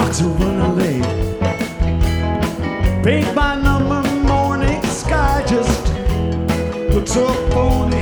to run late. Paint by number, morning sky just looks so phony.